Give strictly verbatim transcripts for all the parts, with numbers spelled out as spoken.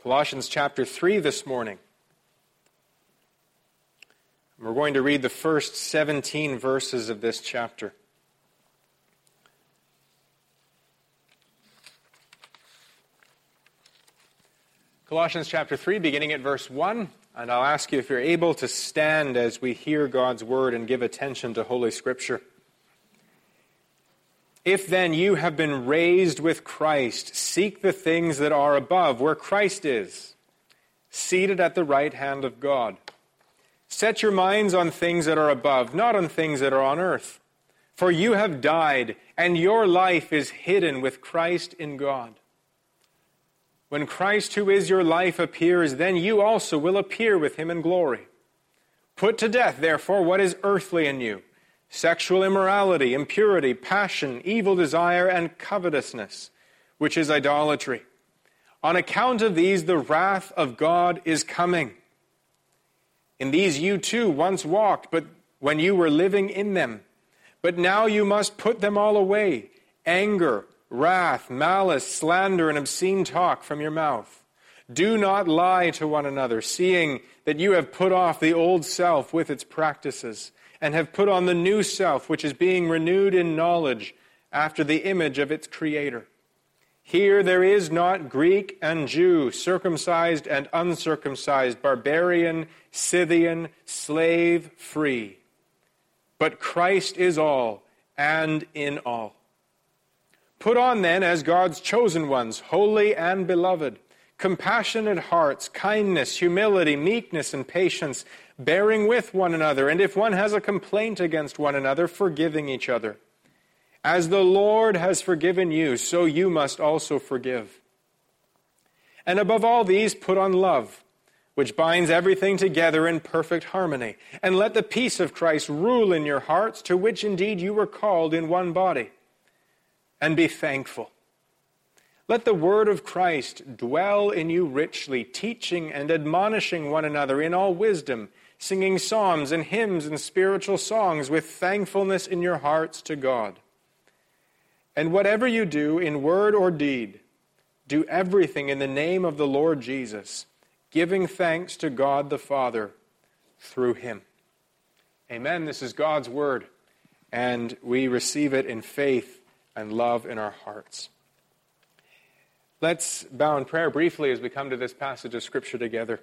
Colossians chapter three this morning. We're going to read the first seventeen verses of this chapter. Colossians chapter three, beginning at verse one, and I'll ask you if you're able to stand as we hear God's word and give attention to Holy Scripture. If then you have been raised with Christ, seek the things that are above, where Christ is, seated at the right hand of God. Set your minds on things that are above, not on things that are on earth. For you have died, and your life is hidden with Christ in God. When Christ, who is your life, appears, then you also will appear with him in glory. Put to death, therefore, what is earthly in you: sexual immorality, impurity, passion, evil desire, and covetousness, which is idolatry. On account of these, the wrath of God is coming. In these you too once walked, but when you were living in them. But now you must put them all away: anger, wrath, malice, slander, and obscene talk from your mouth. Do not lie to one another, seeing that you have put off the old self with its practices, and have put on the new self, which is being renewed in knowledge after the image of its Creator. Here there is not Greek and Jew, circumcised and uncircumcised, barbarian, Scythian, slave, free. But Christ is all, and in all. Put on then, as God's chosen ones, holy and beloved, compassionate hearts, kindness, humility, meekness, and patience, bearing with one another, and if one has a complaint against one another, forgiving each other. As the Lord has forgiven you, so you must also forgive. And above all these, put on love, which binds everything together in perfect harmony. And let the peace of Christ rule in your hearts, to which indeed you were called in one body. And be thankful. Let the word of Christ dwell in you richly, teaching and admonishing one another in all wisdom, singing psalms and hymns and spiritual songs with thankfulness in your hearts to God. And whatever you do in word or deed, do everything in the name of the Lord Jesus, giving thanks to God the Father through him. Amen. This is God's word, and we receive it in faith and love in our hearts. Let's bow in prayer briefly as we come to this passage of Scripture together.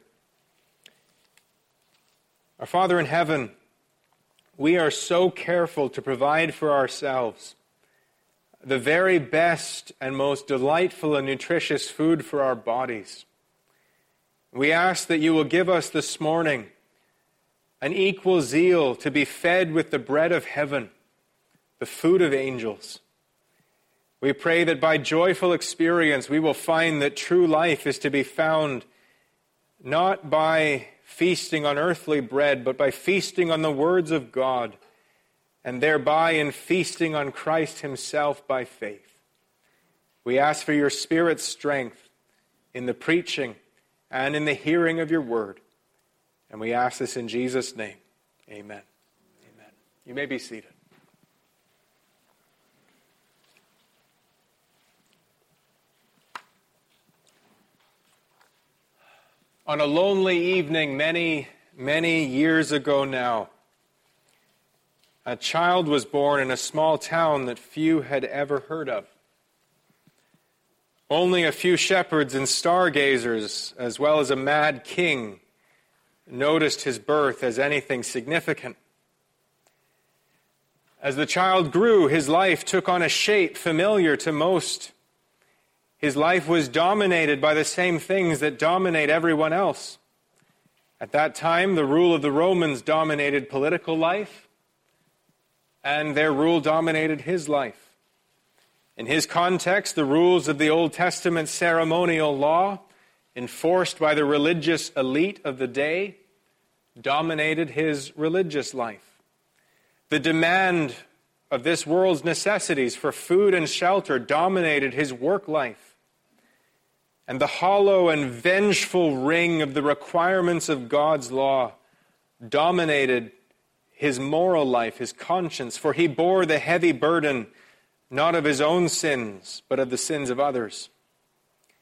Our Father in heaven, we are so careful to provide for ourselves the very best and most delightful and nutritious food for our bodies. We ask that you will give us this morning an equal zeal to be fed with the bread of heaven, the food of angels. We pray that by joyful experience we will find that true life is to be found not by feasting on earthly bread, but by feasting on the words of God, and thereby in feasting on Christ himself by faith. We ask for your Spirit's strength in the preaching and in the hearing of your word. And we ask this in Jesus' name. Amen. Amen. You may be seated. On a lonely evening many, many years ago now, a child was born in a small town that few had ever heard of. Only a few shepherds and stargazers, as well as a mad king, noticed his birth as anything significant. As the child grew, his life took on a shape familiar to most. His life was dominated by the same things that dominate everyone else. At that time, the rule of the Romans dominated political life, and their rule dominated his life. In his context, the rules of the Old Testament ceremonial law, enforced by the religious elite of the day, dominated his religious life. The demand of this world's necessities for food and shelter dominated his work life. And the hollow and vengeful ring of the requirements of God's law dominated his moral life, his conscience, for he bore the heavy burden not of his own sins, but of the sins of others.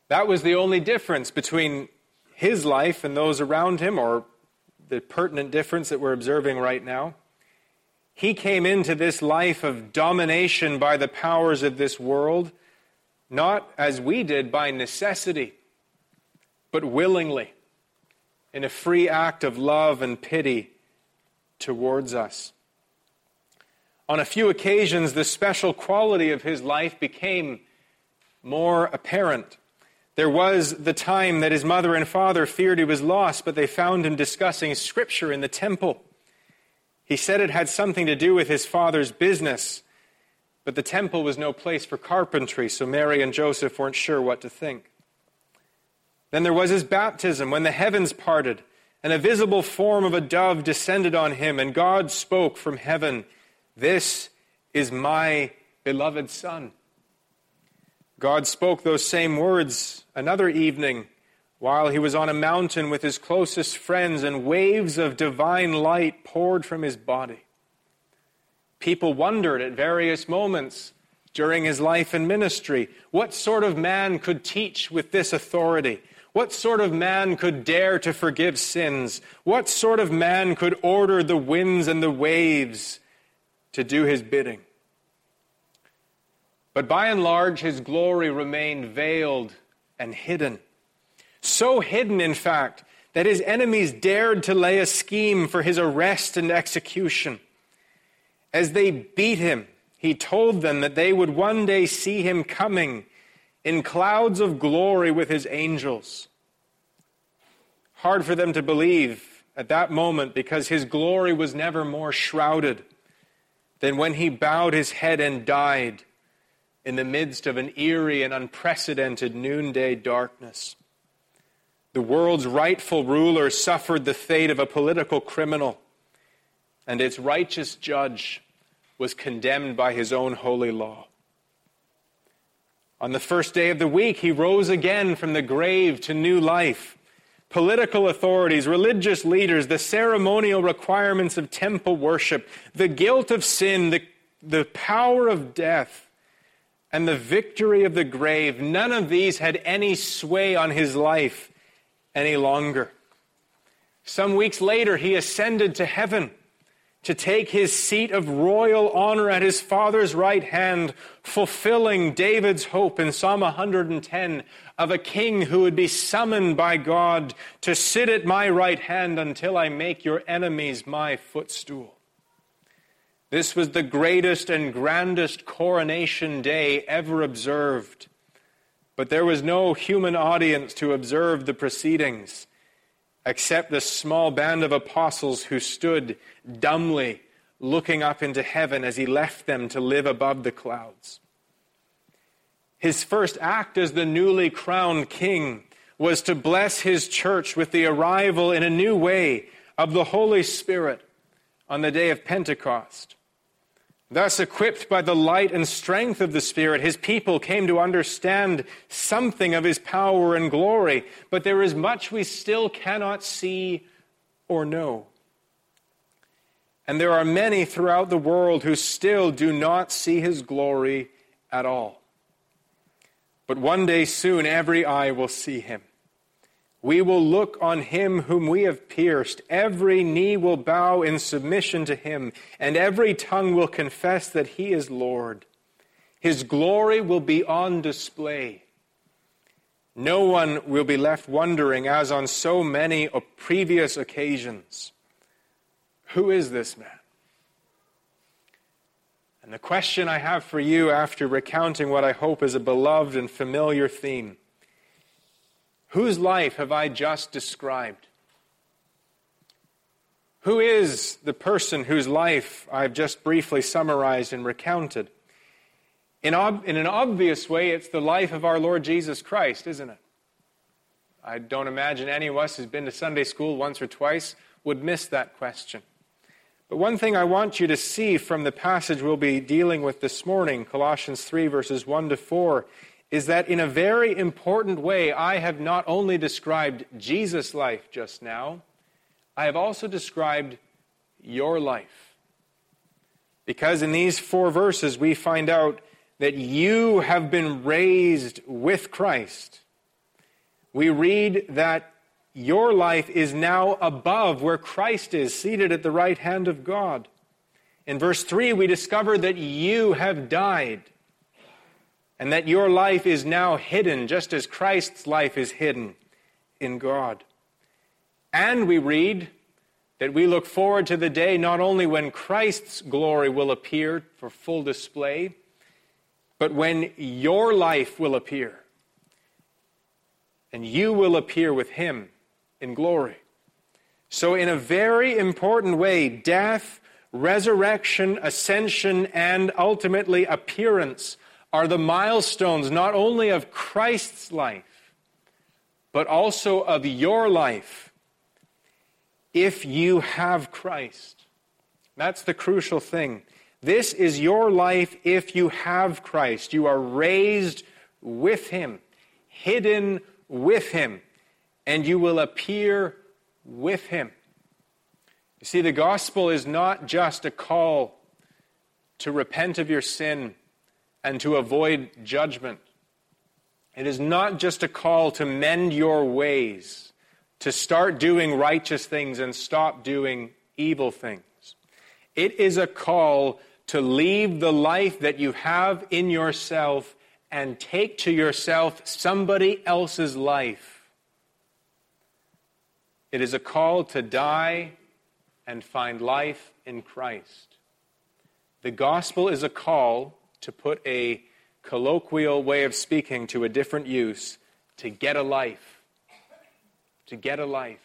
That was the only difference between his life and those around him, or the pertinent difference that we're observing right now. He came into this life of domination by the powers of this world, not as we did by necessity, but willingly, in a free act of love and pity towards us. On a few occasions, the special quality of his life became more apparent. There was the time that his mother and father feared he was lost, but they found him discussing Scripture in the temple. He said it had something to do with his father's business, but the temple was no place for carpentry, so Mary and Joseph weren't sure what to think. Then there was his baptism, when the heavens parted, and a visible form of a dove descended on him, and God spoke from heaven, "This is my beloved Son." God spoke those same words another evening while he was on a mountain with his closest friends, and waves of divine light poured from his body. People wondered at various moments during his life and ministry, what sort of man could teach with this authority? What sort of man could dare to forgive sins? What sort of man could order the winds and the waves to do his bidding? But by and large, his glory remained veiled and hidden. So hidden, in fact, that his enemies dared to lay a scheme for his arrest and execution. As they beat him, he told them that they would one day see him coming in clouds of glory with his angels. Hard for them to believe at that moment, because his glory was never more shrouded than when he bowed his head and died in the midst of an eerie and unprecedented noonday darkness. The world's rightful ruler suffered the fate of a political criminal, and its righteous judge was condemned by his own holy law. On the first day of the week, he rose again from the grave to new life. Political authorities, religious leaders, the ceremonial requirements of temple worship, the guilt of sin, the, the power of death, and the victory of the grave, none of these had any sway on his life any longer. Some weeks later, he ascended to heaven to take his seat of royal honor at his Father's right hand, fulfilling David's hope in Psalm one hundred ten of a king who would be summoned by God to sit at my right hand until I make your enemies my footstool. This was the greatest and grandest coronation day ever observed. But there was no human audience to observe the proceedings, except the small band of apostles who stood dumbly looking up into heaven as he left them to live above the clouds. His first act as the newly crowned king was to bless his church with the arrival in a new way of the Holy Spirit on the day of Pentecost. Thus, equipped by the light and strength of the Spirit, his people came to understand something of his power and glory, but there is much we still cannot see or know. And there are many throughout the world who still do not see his glory at all. But one day soon, every eye will see him. We will look on him whom we have pierced. Every knee will bow in submission to him, and every tongue will confess that he is Lord. His glory will be on display. No one will be left wondering, as on so many previous occasions, who is this man? And the question I have for you after recounting what I hope is a beloved and familiar theme: whose life have I just described? Who is the person whose life I've just briefly summarized and recounted? In, ob- in an obvious way, it's the life of our Lord Jesus Christ, isn't it? I don't imagine any of us who's been to Sunday school once or twice would miss that question. But one thing I want you to see from the passage we'll be dealing with this morning, Colossians three, verses one to four, is that in a very important way, I have not only described Jesus' life just now, I have also described your life. Because in these four verses, we find out that you have been raised with Christ. we read that your life is now above where Christ is, seated at the right hand of God. In verse three, we discover that you have died and that your life is now hidden, just as Christ's life is hidden in God. And we read that we look forward to the day not only when Christ's glory will appear for full display, but when your life will appear, and you will appear with him in glory. So in a very important way, death, resurrection, ascension, and ultimately appearance are the milestones not only of Christ's life, but also of your life if you have Christ. That's the crucial thing. This is your life if you have Christ. You are raised with him, hidden with him, and you will appear with him. You see, the gospel is not just a call to repent of your sin and to avoid judgment. It is not just a call to mend your ways, to start doing righteous things and stop doing evil things. It is a call to leave the life that you have in yourself and take to yourself somebody else's life. It is a call to die and find life in Christ. The gospel is a call, to put a colloquial way of speaking to a different use, to get a life. To get a life.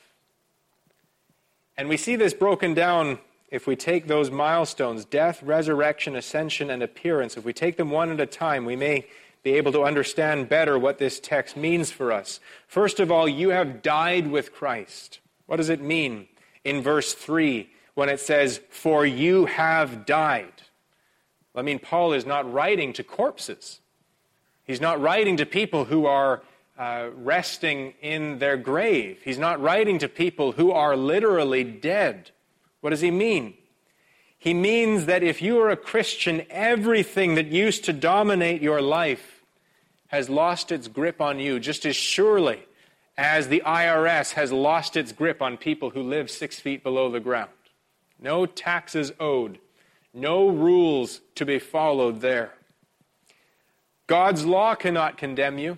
And we see this broken down if we take those milestones, death, resurrection, ascension, and appearance. If we take them one at a time, we may be able to understand better what this text means for us. First of all, you have died with Christ. What does it mean in verse three when it says, for you have died? I mean, Paul is not writing to corpses. He's not writing to people who are uh, resting in their grave. He's not writing to people who are literally dead. What does he mean? He means that if you are a Christian, everything that used to dominate your life has lost its grip on you, just as surely as the I R S has lost its grip on people who live six feet below the ground. No taxes owed. No rules to be followed there. God's law cannot condemn you.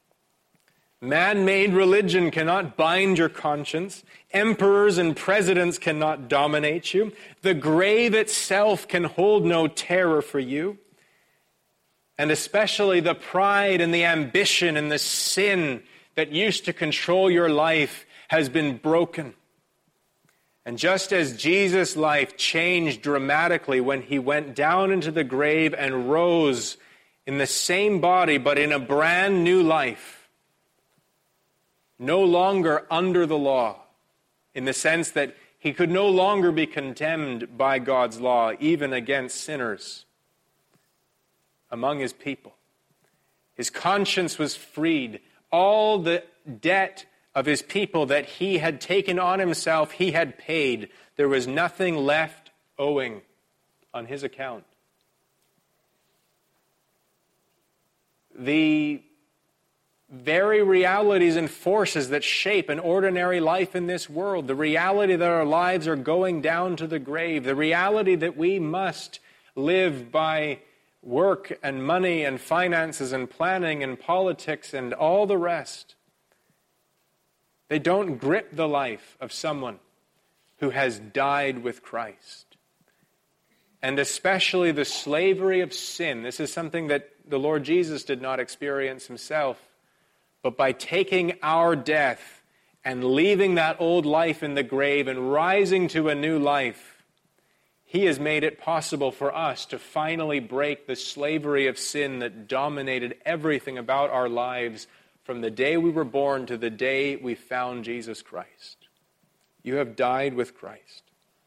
Man-made religion cannot bind your conscience. Emperors and presidents cannot dominate you. The grave itself can hold no terror for you. And especially the pride and the ambition and the sin that used to control your life has been broken. And just as Jesus' life changed dramatically when he went down into the grave and rose in the same body but in a brand new life, no longer under the law, in the sense that he could no longer be condemned by God's law, even against sinners among his people. His conscience was freed. All the debt of his people that he had taken on himself, he had paid. There was nothing left owing on his account. The very realities and forces that shape an ordinary life in this world, the reality that our lives are going down to the grave, the reality that we must live by work and money and finances and planning and politics and all the rest, they don't grip the life of someone who has died with Christ. And especially the slavery of sin. This is something that the Lord Jesus did not experience himself. But by taking our death and leaving that old life in the grave and rising to a new life, he has made it possible for us to finally break the slavery of sin that dominated everything about our lives from the day we were born to the day we found Jesus Christ. You have died with Christ.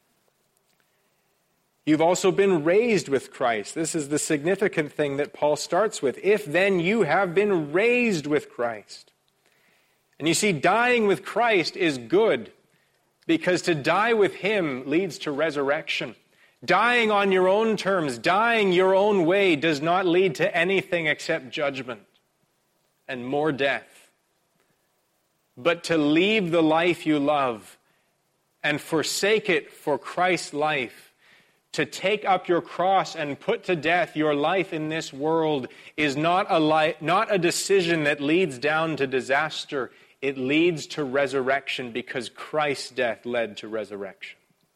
You've also been raised with Christ. This is the significant thing that Paul starts with. If then you have been raised with Christ. And you see, dying with Christ is good, because to die with him leads to resurrection. Dying on your own terms, dying your own way, does not lead to anything except judgment and more death. but to leave the life you love and forsake it for Christ's life, to take up your cross and put to death your life in this world, is not a li- not a decision that leads down to disaster. It leads to resurrection, because Christ's death led to resurrection.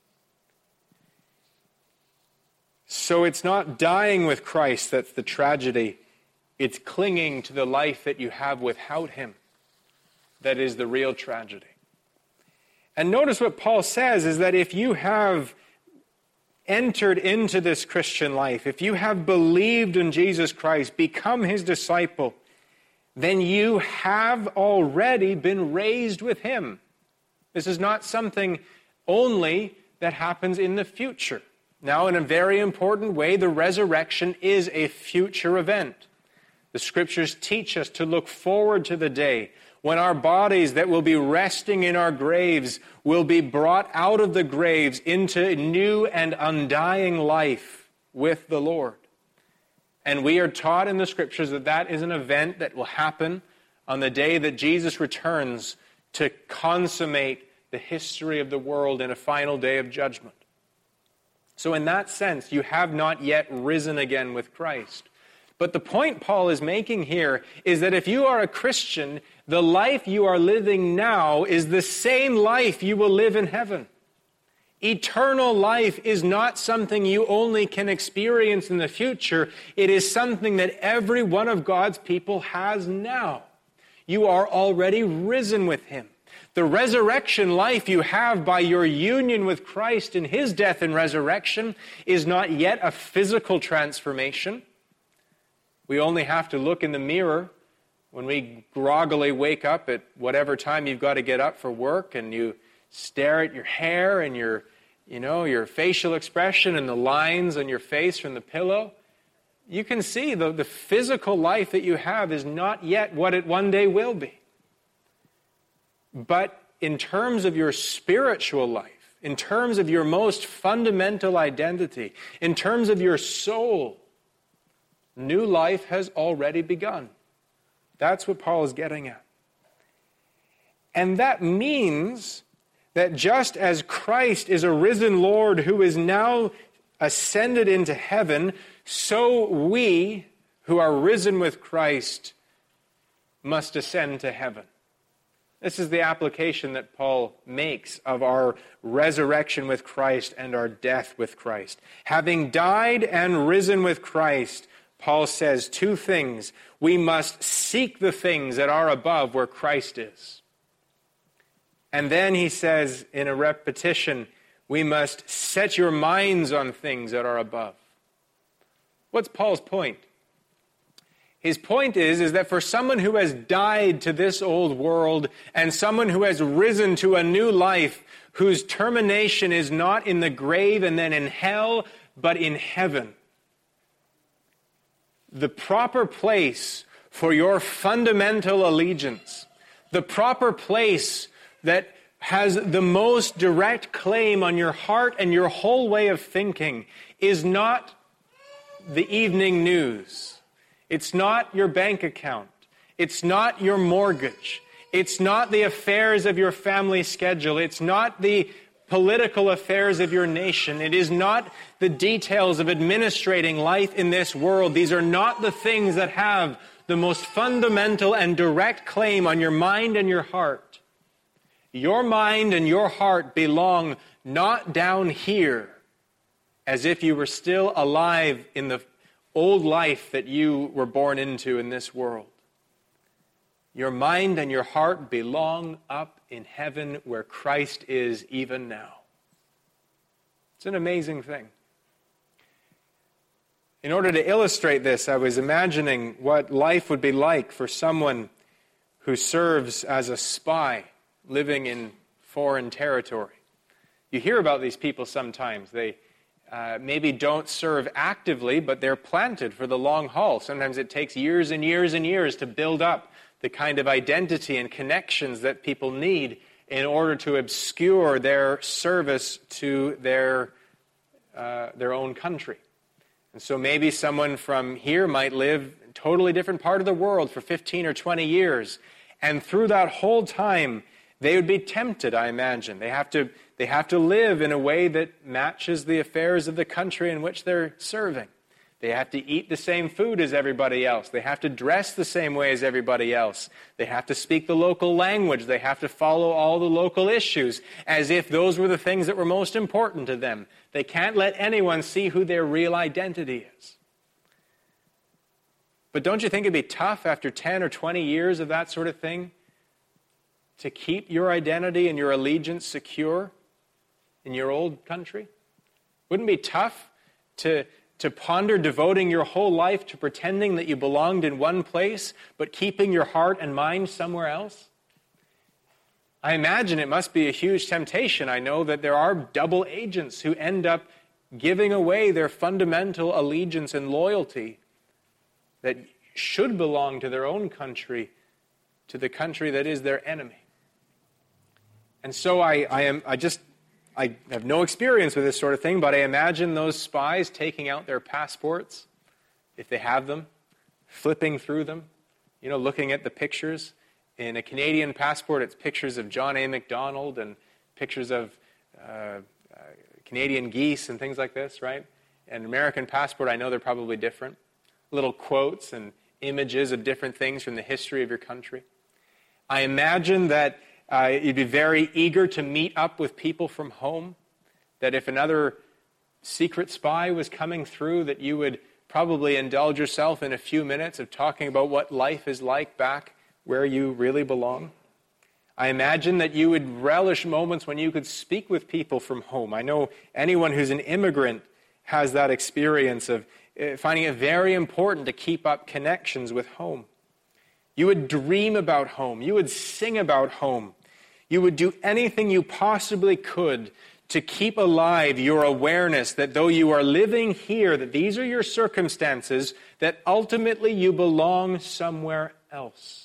So it's not dying with Christ that's the tragedy. It's clinging to the life that you have without him that is the real tragedy. And notice what Paul says is that if you have entered into this Christian life, if you have believed in Jesus Christ, become his disciple, then you have already been raised with him. This is not something only that happens in the future. Now, in a very important way, the resurrection is a future event. The Scriptures teach us to look forward to the day when our bodies that will be resting in our graves will be brought out of the graves into new and undying life with the Lord. And we are taught in the Scriptures that that is an event that will happen on the day that Jesus returns to consummate the history of the world in a final day of judgment. So in that sense, you have not yet risen again with Christ. But the point Paul is making here is that if you are a Christian, the life you are living now is the same life you will live in heaven. Eternal life is not something you only can experience in the future. It is something that every one of God's people has now. You are already risen with him. The resurrection life you have by your union with Christ in his death and resurrection is not yet a physical transformation. We only have to look in the mirror when we groggily wake up at whatever time you've got to get up for work, and you stare at your hair and your, you know, your facial expression and the lines on your face from the pillow. You can see the, the physical life that you have is not yet what it one day will be. But in terms of your spiritual life, in terms of your most fundamental identity, in terms of your soul, new life has already begun. That's what Paul is getting at. And that means that just as Christ is a risen Lord who is now ascended into heaven, so we who are risen with Christ must ascend to heaven. This is the application that Paul makes of our resurrection with Christ and our death with Christ. Having died and risen with Christ, Paul says two things. We must seek the things that are above where Christ is. And then he says in a repetition, we must set your minds on things that are above. What's Paul's point? His point is, is that for someone who has died to this old world and someone who has risen to a new life, whose termination is not in the grave and then in hell, but in heaven, the proper place for your fundamental allegiance, the proper place that has the most direct claim on your heart and your whole way of thinking, is not the evening news. It's not your bank account. It's not your mortgage. It's not the affairs of your family schedule. It's not the political affairs of your nation. It is not the details of administrating life in this world. These are not the things that have the most fundamental and direct claim on your mind and your heart. Your mind and your heart belong not down here, as if you were still alive in the old life that you were born into in this world. Your mind and your heart belong up in heaven where Christ is even now. It's an amazing thing. In order to illustrate this, I was imagining what life would be like for someone who serves as a spy living in foreign territory. You hear about these people sometimes. They Uh, maybe don't serve actively, but they're planted for the long haul. Sometimes it takes years and years and years to build up the kind of identity and connections that people need in order to obscure their service to their uh, their own country. And so maybe someone from here might live in a totally different part of the world for fifteen or twenty years, And through that whole time, they would be tempted, I imagine. They have to, they have to live in a way that matches the affairs of the country in which they're serving. They have to eat the same food as everybody else. They have to dress the same way as everybody else. They have to speak the local language. They have to follow all the local issues as if those were the things that were most important to them. They can't let anyone see who their real identity is. But don't you think it'd be tough after ten or twenty years of that sort of thing to keep your identity and your allegiance secure in your old country? Wouldn't it be tough to, to ponder devoting your whole life to pretending that you belonged in one place, but keeping your heart and mind somewhere else? I imagine it must be a huge temptation. I know that there are double agents who end up giving away their fundamental allegiance and loyalty that should belong to their own country, to the country that is their enemy. And so I, I am, I just, I have no experience with this sort of thing, but I imagine those spies taking out their passports, if they have them, flipping through them, you know, looking at the pictures. In a Canadian passport, it's pictures of John A. Macdonald and pictures of uh, uh, Canadian geese and things like this, right? And American passport, I know they're probably different. Little quotes and images of different things from the history of your country. I imagine that uh, you'd be very eager to meet up with people from home, that if another secret spy was coming through, that you would probably indulge yourself in a few minutes of talking about what life is like back where you really belong. I imagine that you would relish moments when you could speak with people from home. I know anyone who's an immigrant has that experience of finding it very important to keep up connections with home. You would dream about home. You would sing about home. You would do anything you possibly could to keep alive your awareness that though you are living here, that these are your circumstances, that ultimately you belong somewhere else.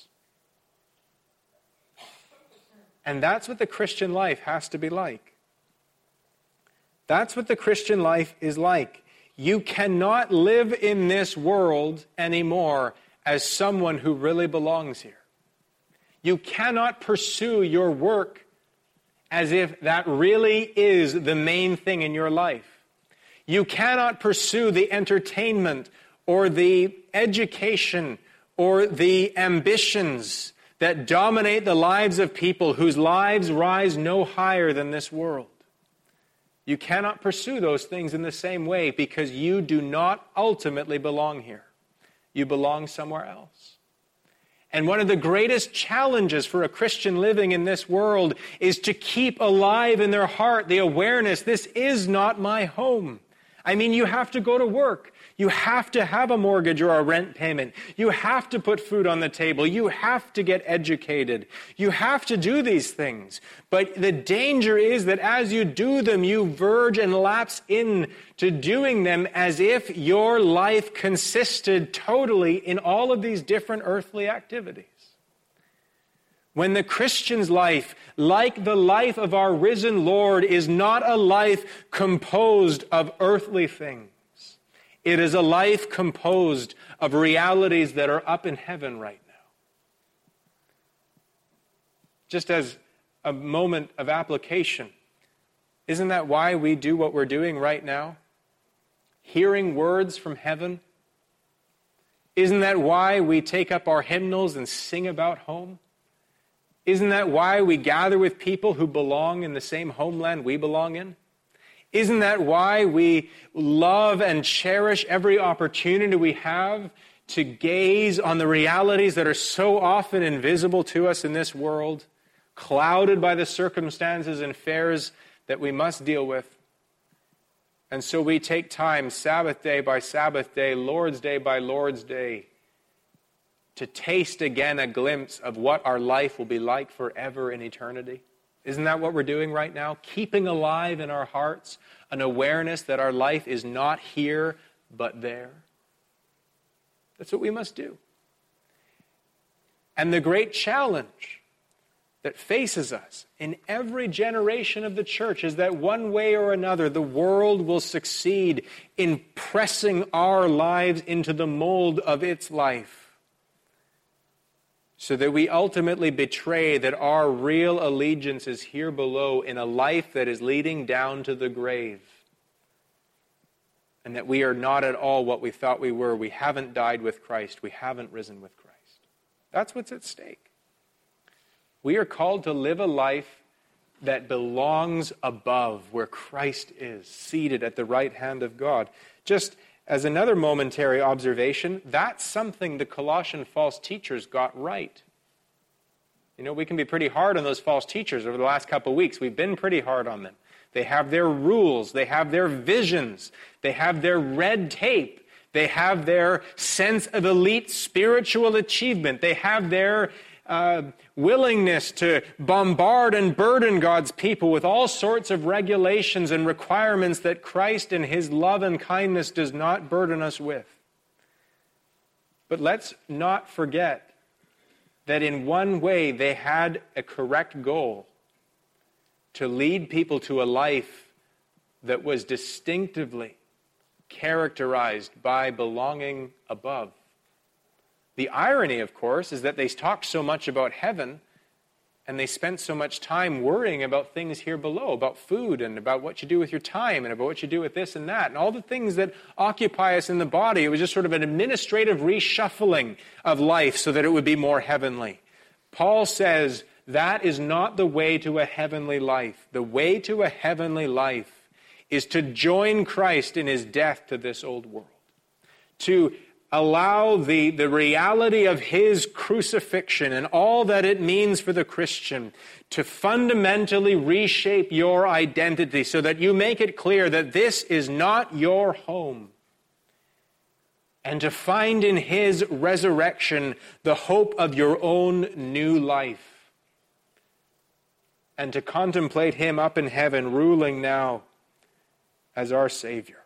And that's what the Christian life has to be like. That's what the Christian life is like. You cannot live in this world anymore as someone who really belongs here. You cannot pursue your work as if that really is the main thing in your life. You cannot pursue the entertainment or the education or the ambitions that dominate the lives of people whose lives rise no higher than this world. You cannot pursue those things in the same way because you do not ultimately belong here. You belong somewhere else. And one of the greatest challenges for a Christian living in this world is to keep alive in their heart the awareness, this is not my home. I mean, you have to go to work. You have to have a mortgage or a rent payment. You have to put food on the table. You have to get educated. You have to do these things. But the danger is that as you do them, you verge and lapse into doing them as if your life consisted totally in all of these different earthly activities. When the Christian's life, like the life of our risen Lord, is not a life composed of earthly things. It is a life composed of realities that are up in heaven right now. Just as a moment of application, isn't that why we do what we're doing right now? Hearing words from heaven? Isn't that why we take up our hymnals and sing about home? Isn't that why we gather with people who belong in the same homeland we belong in? Isn't that why we love and cherish every opportunity we have to gaze on the realities that are so often invisible to us in this world, clouded by the circumstances and affairs that we must deal with? And so we take time, Sabbath day by Sabbath day, Lord's day by Lord's day, to taste again a glimpse of what our life will be like forever in eternity. Isn't that what we're doing right now? Keeping alive in our hearts an awareness that our life is not here, but there. That's what we must do. And the great challenge that faces us in every generation of the church is that one way or another, the world will succeed in pressing our lives into the mold of its life. so that we ultimately betray that our real allegiance is here below in a life that is leading down to the grave, and that we are not at all what we thought we were. We haven't died with Christ. We haven't risen with Christ. That's what's at stake. We are called to live a life that belongs above, where Christ is, seated at the right hand of God. Just as another momentary observation, that's something the Colossian false teachers got right. You know, we can be pretty hard on those false teachers over the last couple of weeks. We've been pretty hard on them. They have their rules. They have their visions. They have their red tape. They have their sense of elite spiritual achievement. They have their uh, willingness to bombard and burden God's people with all sorts of regulations and requirements that Christ in his love and kindness does not burden us with. But let's not forget that in one way they had a correct goal: to lead people to a life that was distinctively characterized by belonging above. The irony, of course, is that they talked so much about heaven and they spent so much time worrying about things here below, about food and about what you do with your time and about what you do with this and that and all the things that occupy us in the body. It was just sort of an administrative reshuffling of life so that it would be more heavenly. Paul says that is not the way to a heavenly life. The way to a heavenly life is to join Christ in his death to this old world, to allow the, the reality of his crucifixion and all that it means for the Christian to fundamentally reshape your identity so that you make it clear that this is not your home, and to find in his resurrection the hope of your own new life, and to contemplate him up in heaven, ruling now as our Savior.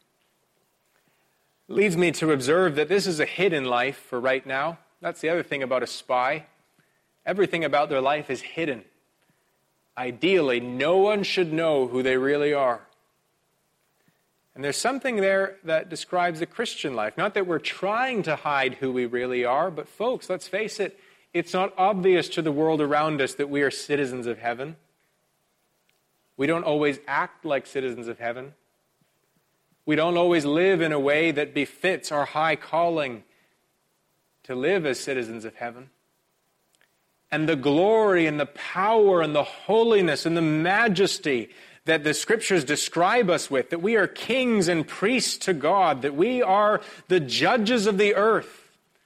Leads me to observe that this is a hidden life for right now. That's the other thing about a spy. Everything about their life is hidden. Ideally, no one should know who they really are. And there's something there that describes the Christian life. Not that we're trying to hide who we really are, but folks, let's face it, it's not obvious to the world around us that we are citizens of heaven. We don't always act like citizens of heaven. We don't always live in a way that befits our high calling to live as citizens of heaven. And the glory and the power and the holiness and the majesty that the Scriptures describe us with, that we are kings and priests to God, that we are the judges of the earth.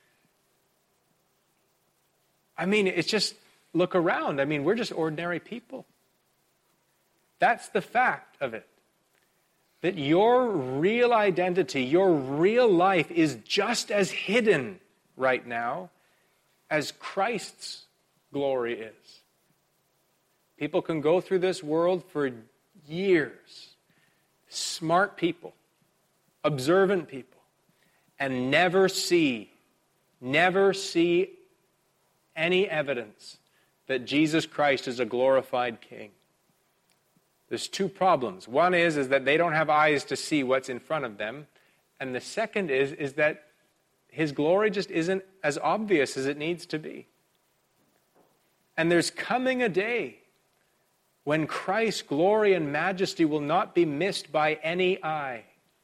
I mean, it's just, look around. I mean, we're just ordinary people. That's the fact of it. That your real identity, your real life is just as hidden right now as Christ's glory is. People can go through this world for years, smart people, observant people, and never see, never see any evidence that Jesus Christ is a glorified King. There's two problems. One is, is that they don't have eyes to see what's in front of them. And the second is, is that his glory just isn't as obvious as it needs to be. And there's coming a day when Christ's glory and majesty will not be missed by any eye.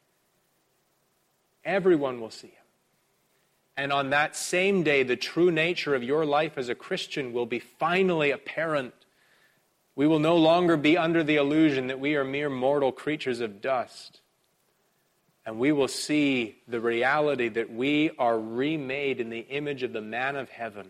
Everyone will see him. And on that same day, the true nature of your life as a Christian will be finally apparent. We will no longer be under the illusion that we are mere mortal creatures of dust. And we will see the reality that we are remade in the image of the man of heaven.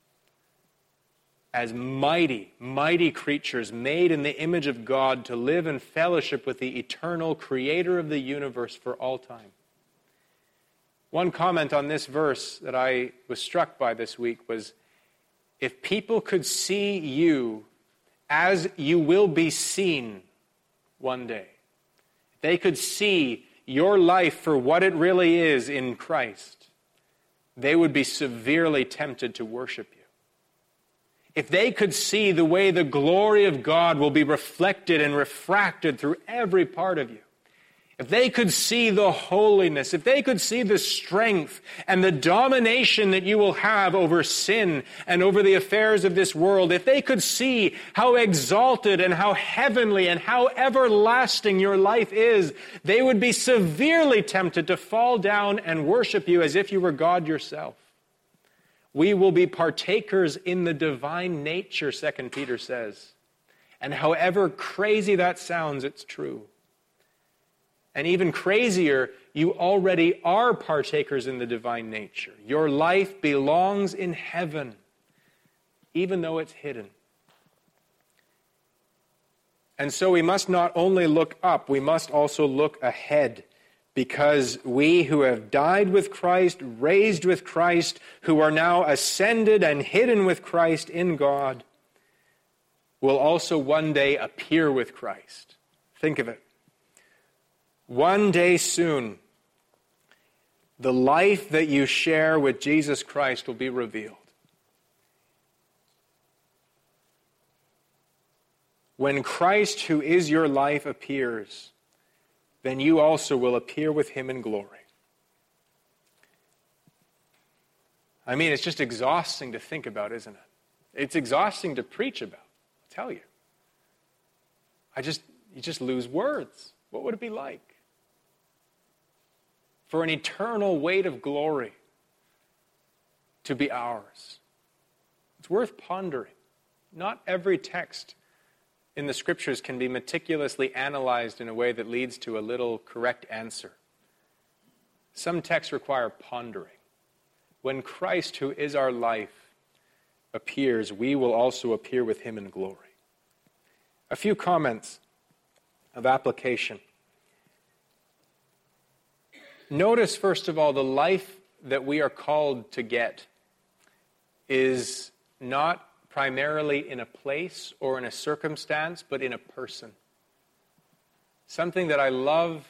As mighty, mighty creatures made in the image of God to live in fellowship with the eternal creator of the universe for all time. One comment on this verse that I was struck by this week was, if people could see you as you will be seen one day, if they could see your life for what it really is in Christ, they would be severely tempted to worship you. If they could see the way the glory of God will be reflected and refracted through every part of you, if they could see the holiness, if they could see the strength and the domination that you will have over sin and over the affairs of this world, if they could see how exalted and how heavenly and how everlasting your life is, they would be severely tempted to fall down and worship you as if you were God yourself. We will be partakers in the divine nature, Second Peter says. And however crazy that sounds, it's true. And even crazier, you already are partakers in the divine nature. Your life belongs in heaven, even though it's hidden. And so we must not only look up, we must also look ahead, because we who have died with Christ, raised with Christ, who are now ascended and hidden with Christ in God, will also one day appear with Christ. Think of it. One day soon, the life that you share with Jesus Christ will be revealed. When Christ, who is your life, appears, then you also will appear with him in glory. I mean, it's just exhausting to think about, isn't it? It's exhausting to preach about, I tell you. I just, you just lose words. What would it be like? For an eternal weight of glory to be ours. It's worth pondering. Not every text in the Scriptures can be meticulously analyzed in a way that leads to a little correct answer. Some texts require pondering. When Christ, who is our life, appears, we will also appear with him in glory. A few comments of application. Notice, first of all, the life that we are called to get is not primarily in a place or in a circumstance, but in a person. Something that I love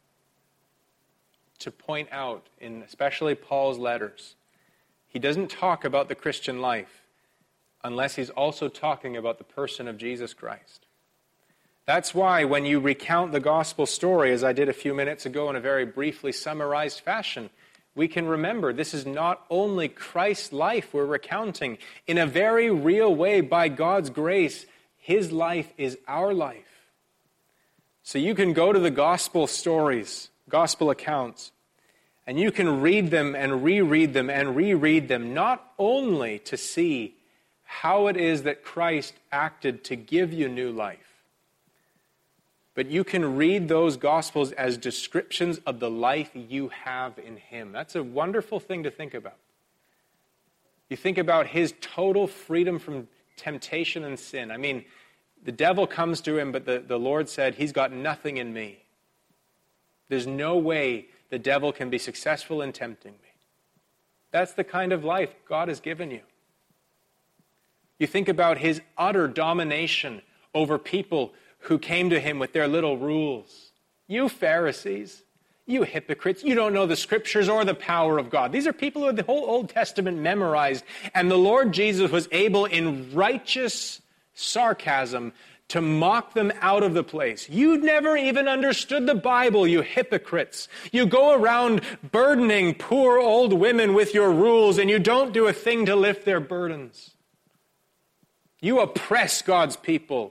to point out, in especially Paul's letters. He doesn't talk about the Christian life unless he's also talking about the person of Jesus Christ. That's why when you recount the gospel story, as I did a few minutes ago in a very briefly summarized fashion, we can remember this is not only Christ's life we're recounting. In a very real way, by God's grace, his life is our life. So you can go to the gospel stories, gospel accounts, and you can read them and reread them and reread them, not only to see how it is that Christ acted to give you new life, but you can read those Gospels as descriptions of the life you have in him. That's a wonderful thing to think about. You think about his total freedom from temptation and sin. I mean, the devil comes to him, but the, the Lord said, he's got nothing in me. There's no way the devil can be successful in tempting me. That's the kind of life God has given you. You think about his utter domination over people who came to him with their little rules. You Pharisees, you hypocrites, you don't know the Scriptures or the power of God. These are people who had the whole Old Testament memorized, and the Lord Jesus was able in righteous sarcasm to mock them out of the place. You never even understood the Bible, you hypocrites. You go around burdening poor old women with your rules, and you don't do a thing to lift their burdens. You oppress God's people.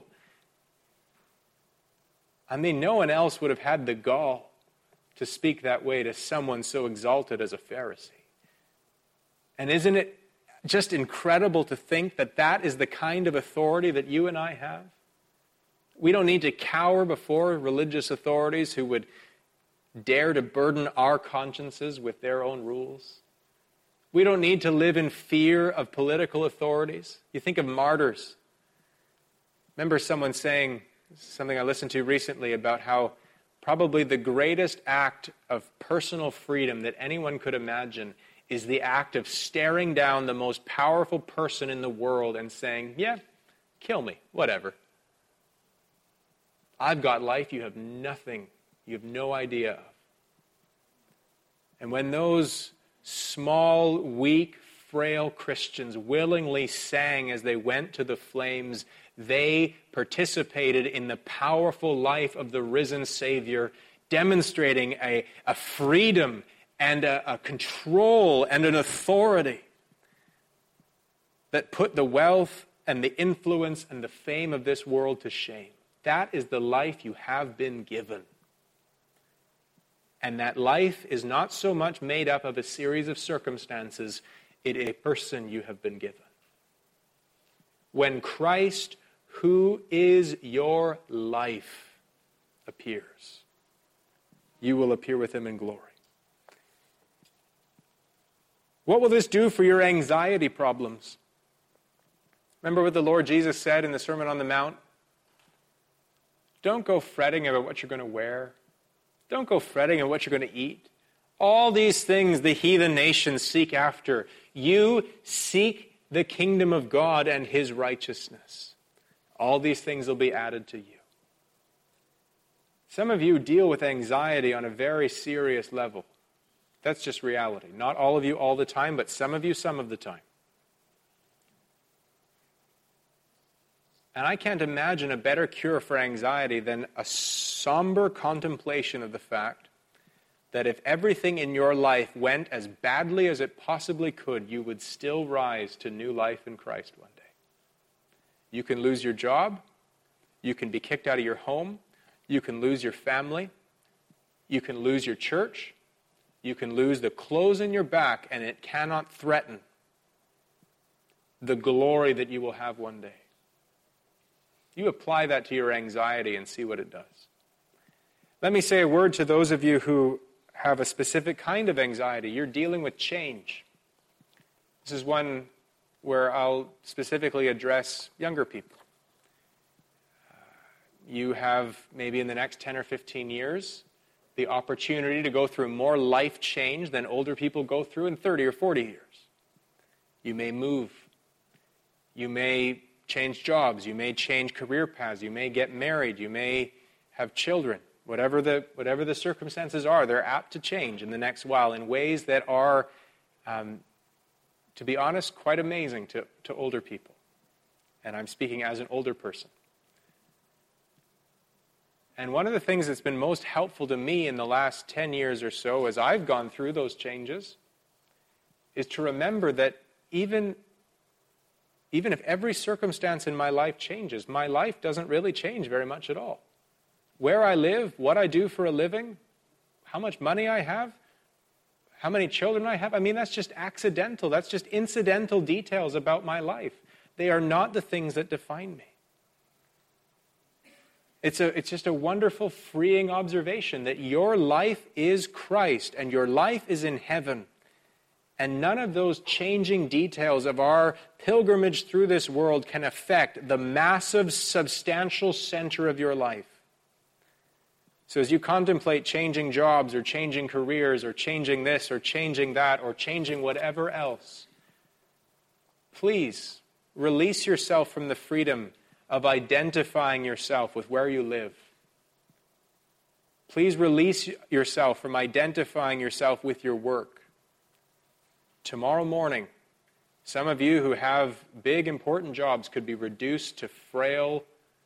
I mean, no one else would have had the gall to speak that way to someone so exalted as a Pharisee. And isn't it just incredible to think that that is the kind of authority that you and I have? We don't need to cower before religious authorities who would dare to burden our consciences with their own rules. We don't need to live in fear of political authorities. You think of martyrs. Remember someone saying, something I listened to recently, about how probably the greatest act of personal freedom that anyone could imagine is the act of staring down the most powerful person in the world and saying, yeah, kill me, whatever. I've got life you have nothing, you have no idea of. And when those small, weak, frail Christians willingly sang as they went to the flames, they participated in the powerful life of the risen Savior demonstrating a, a freedom and a, a control and an authority that put the wealth and the influence and the fame of this world to shame. That is the life you have been given. And that life is not so much made up of a series of circumstances, it is a person you have been given. When Christ, who is your life, appears, you will appear with him in glory. What will this do for your anxiety problems? Remember what the Lord Jesus said in the Sermon on the Mount? Don't go fretting about what you're going to wear. Don't go fretting about what you're going to eat. All these things the heathen nations seek after. You seek the kingdom of God and his righteousness. All these things will be added to you. Some of you deal with anxiety on a very serious level. That's just reality. Not all of you all the time, but some of you some of the time. And I can't imagine a better cure for anxiety than a somber contemplation of the fact that if everything in your life went as badly as it possibly could, you would still rise to new life in Christ one day. You can lose your job. You can be kicked out of your home. You can lose your family. You can lose your church. You can lose the clothes in your back, and it cannot threaten the glory that you will have one day. You apply that to your anxiety and see what it does. Let me say a word to those of you who have a specific kind of anxiety. You're dealing with change. This is one where I'll specifically address younger people. Uh, you have, maybe in the next ten or fifteen years, the opportunity to go through more life change than older people go through in thirty or forty years. You may move. You may change jobs, you may change career paths, you may get married, you may have children. Whatever the whatever the circumstances are, they're apt to change in the next while in ways that are, um, to be honest, quite amazing to, to older people. And I'm speaking as an older person. And one of the things that's been most helpful to me in the last ten years or so as I've gone through those changes is to remember that even Even if every circumstance in my life changes, my life doesn't really change very much at all. Where I live, what I do for a living, how much money I have, how many children I have, I mean, that's just accidental. That's just incidental details about my life. They are not the things that define me. It's a, it's just a wonderful, freeing observation that your life is Christ and your life is in heaven. And none of those changing details of our pilgrimage through this world can affect the massive, substantial center of your life. So as you contemplate changing jobs or changing careers or changing this or changing that or changing whatever else, please release yourself from the freedom of identifying yourself with where you live. Please release yourself from identifying yourself with your work. Tomorrow morning, some of you who have big, important jobs could be reduced to frail,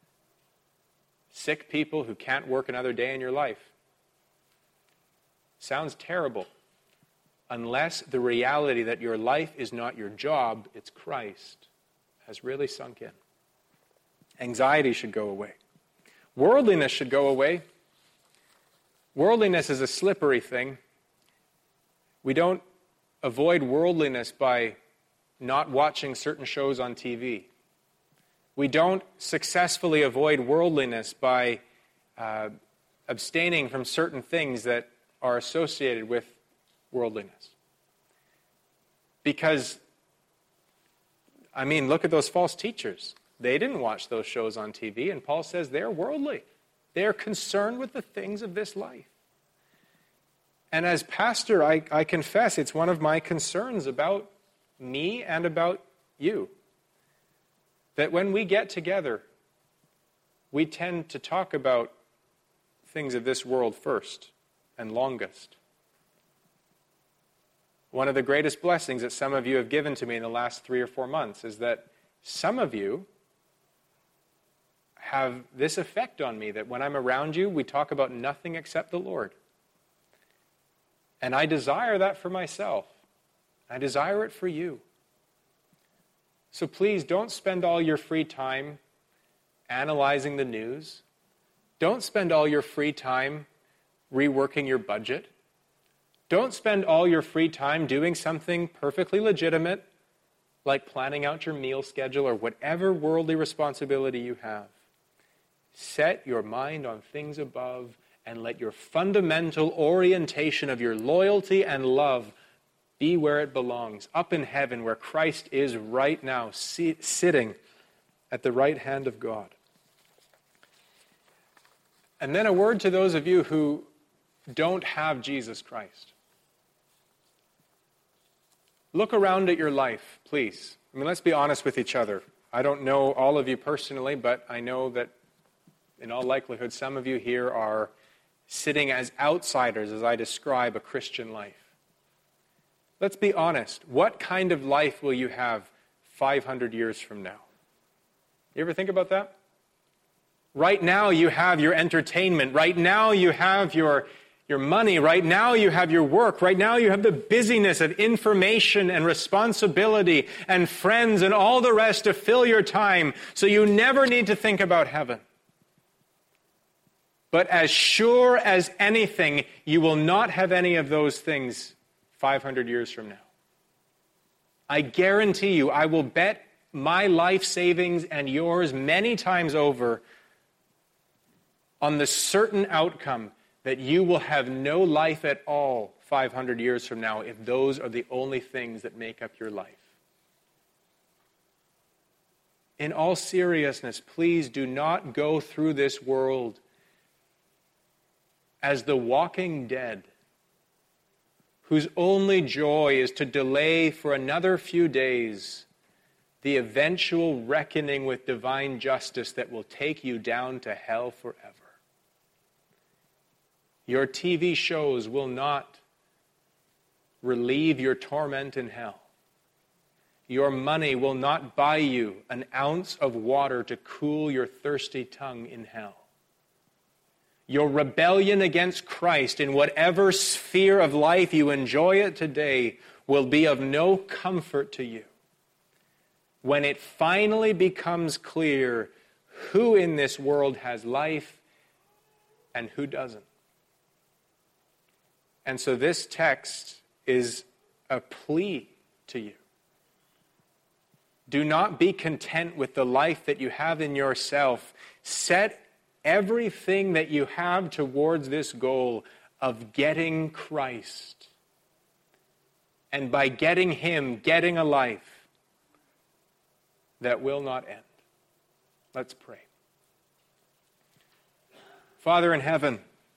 sick people who can't work another day in your life. Sounds terrible, unless the reality that your life is not your job, it's Christ, has really sunk in. Anxiety should go away. Worldliness should go away. Worldliness is a slippery thing. We don't avoid worldliness by not watching certain shows on T V. We don't successfully avoid worldliness by uh, abstaining from certain things that are associated with worldliness. Because, I mean, look at those false teachers. They didn't watch those shows on T V, and Paul says they're worldly. They're concerned with the things of this life. And as pastor, I, I confess it's one of my concerns about me and about you. That when we get together, we tend to talk about things of this world first and longest. One of the greatest blessings that some of you have given to me in the last three or four months is that some of you have this effect on me, that when I'm around you, we talk about nothing except the Lord. And I desire that for myself. I desire it for you. So please don't spend all your free time analyzing the news. Don't spend all your free time reworking your budget. Don't spend all your free time doing something perfectly legitimate, like planning out your meal schedule or whatever worldly responsibility you have. Set your mind on things above and let your fundamental orientation of your loyalty and love be where it belongs, up in heaven where Christ is right now, sit, sitting at the right hand of God. And then a word to those of you who don't have Jesus Christ. Look around at your life, please. I mean, let's be honest with each other. I don't know all of you personally, but I know that in all likelihood, some of you here are sitting as outsiders as I describe a Christian life. Let's be honest. What kind of life will you have five hundred years from now? You ever think about that? Right now you have your entertainment. Right now you have your, your money. Right now you have your work. Right now you have the busyness of information and responsibility and friends and all the rest to fill your time. So you never need to think about heaven. But as sure as anything, you will not have any of those things five hundred years from now. I guarantee you, I will bet my life savings and yours many times over on the certain outcome that you will have no life at all five hundred years from now if those are the only things that make up your life. In all seriousness, please do not go through this world as the walking dead, whose only joy is to delay for another few days the eventual reckoning with divine justice that will take you down to hell forever. Your T V shows will not relieve your torment in hell. Your money will not buy you an ounce of water to cool your thirsty tongue in hell. Your rebellion against Christ in whatever sphere of life you enjoy it today will be of no comfort to you when it finally becomes clear who in this world has life and who doesn't. And so this text is a plea to you. Do not be content with the life that you have in yourself. Set everything that you have towards this goal of getting Christ. And by getting Him, getting a life that will not end. Let's pray. Father in heaven,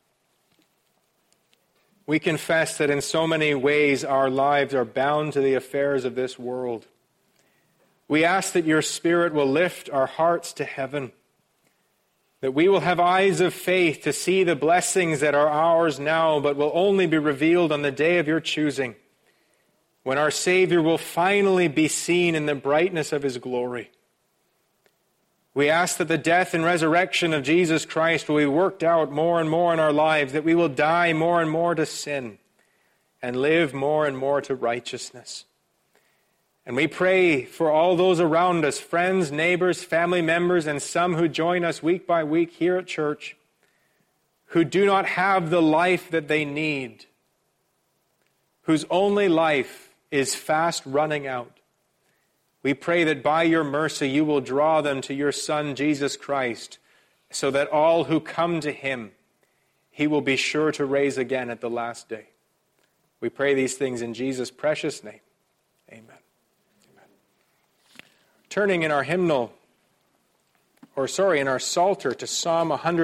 we confess that in so many ways our lives are bound to the affairs of this world. We ask that your Spirit will lift our hearts to heaven, that we will have eyes of faith to see the blessings that are ours now, but will only be revealed on the day of your choosing, when our Savior will finally be seen in the brightness of his glory. We ask that the death and resurrection of Jesus Christ will be worked out more and more in our lives, that we will die more and more to sin and live more and more to righteousness. And we pray for all those around us, friends, neighbors, family members, and some who join us week by week here at church, who do not have the life that they need, whose only life is fast running out. We pray that by your mercy you will draw them to your Son, Jesus Christ, so that all who come to him, he will be sure to raise again at the last day. We pray these things in Jesus' precious name. Amen. Amen. Turning in our hymnal, or sorry, in our Psalter to Psalm one hundred